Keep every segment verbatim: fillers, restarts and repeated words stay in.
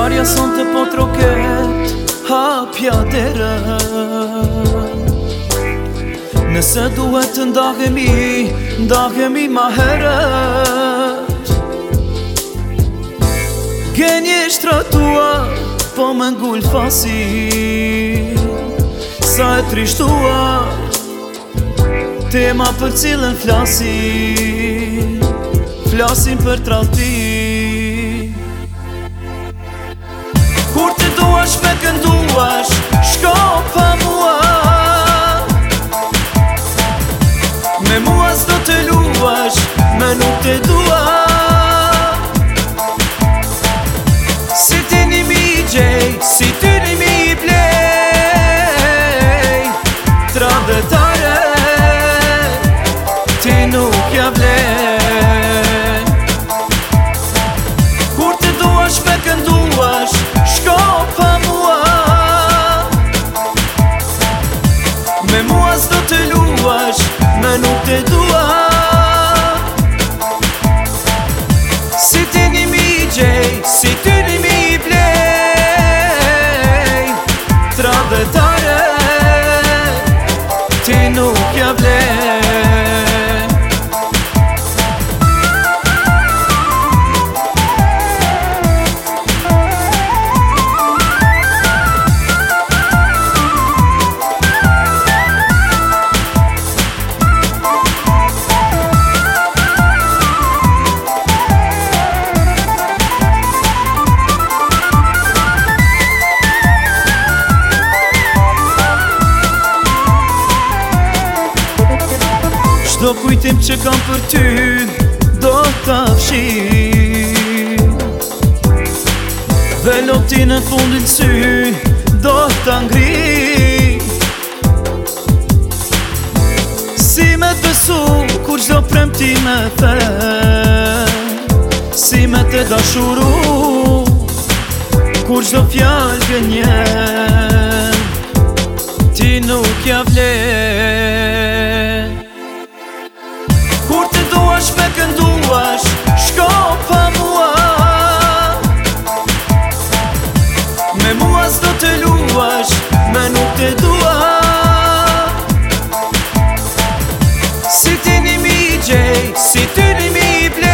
Ndarja son të po troket, hapja derën. Nëse duhet të ndahemi, ndahemi ma herët. Genje shtratua, po më ngull fasi, sa e trishtua, tema për cilën flasin, flasin për tradhti. Kur të duash me kënduash, shko pa mua, me mua s'do të luash, me nuk të dua. Si ti një mi gjej, si ty një mi blej, tradhetare, ti nuk ja vlej. Kur të duash me kënduash, shko pa mua, me mua s'do të luash, me nuk të dua. Si ti një mi gjej, si ty një mi blej, tradhetare, ti nuk ja vlej. Çdo kujtim që kam për ty, do t'a fshi, dhe loti në fundin sy, do t'a ngri. Si me t'besu, kur çdo premti me the, si me te dashuru, kur çdo fjall gënjen, ti nuk ja vlen. Kur të duash me kënduash, shko pa mua, me mua s'do të luash, me nuk të dua. Si ti një mi gjej, si ty një mi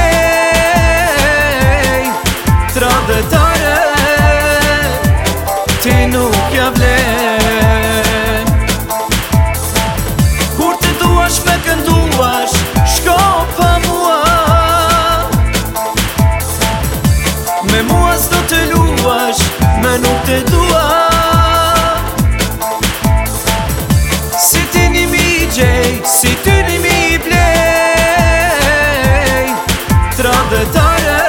blej, tradhetare, ti nuk ja vlen. Kur të duash me kënduash, shko pa mua, me mua s'do të luash, me nuk të dua. Si ti një mi gjej, si ty një mi blej, tradhetare,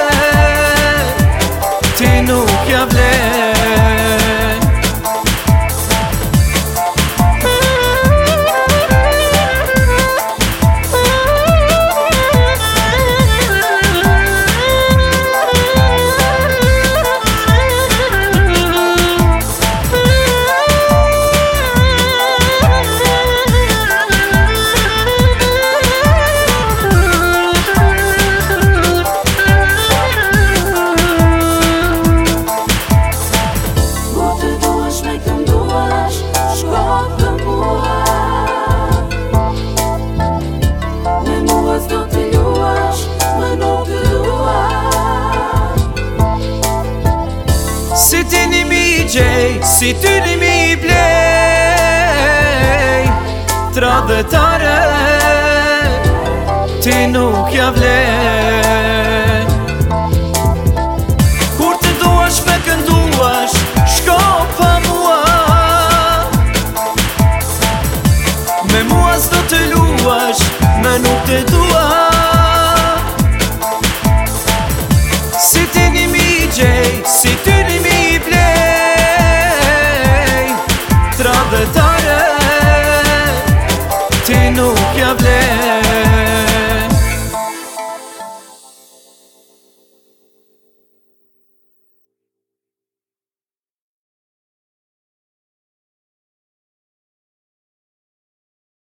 ti nuk ja vlen. Si ti një mi gjej, si ty një mi blej, tradhetare, ti nuk ja vlej.